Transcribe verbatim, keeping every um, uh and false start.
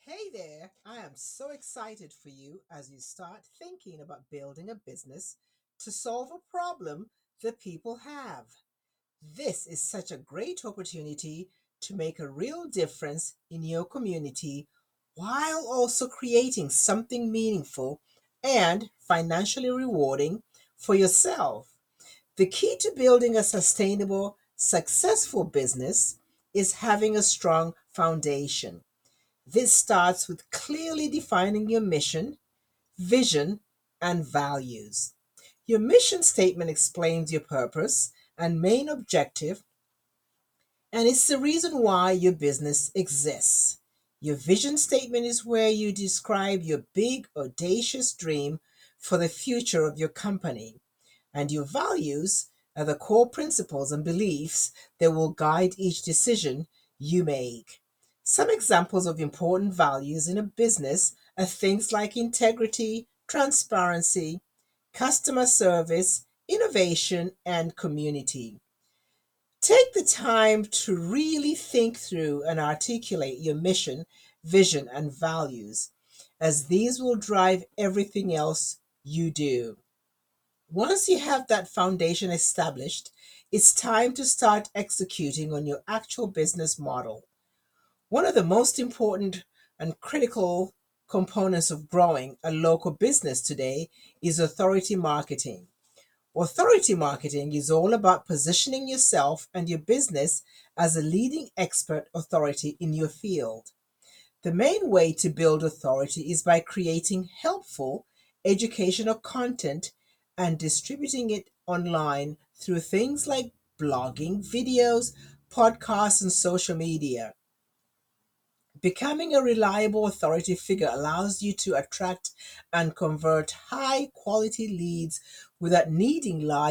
Hey there, I am so excited for you as you start thinking about building a business to solve a problem that people have. This is such a great opportunity to make a real difference in your community while also creating something meaningful and financially rewarding for yourself. The key to building a sustainable, successful business is having a strong foundation. This starts with clearly defining your mission, vision, and values. Your mission statement explains your purpose and main objective, and it's the reason why your business exists. Your vision statement is where you describe your big, audacious dream for the future of your company, and your values are the core principles and beliefs that will guide each decision you make. Some examples of important values in a business are things like integrity, transparency, customer service, innovation, and community. Take the time to really think through and articulate your mission, vision, and values, as these will drive everything else you do. Once you have that foundation established, it's time to start executing on your actual business model. One of the most important and critical components of growing a local business today is authority marketing. Authority marketing is all about positioning yourself and your business as a leading expert authority in your field. The main way to build authority is by creating helpful educational content and distributing it online through things like blogging, videos, podcasts, and social media. Becoming a reliable authority figure allows you to attract and convert high quality leads without needing large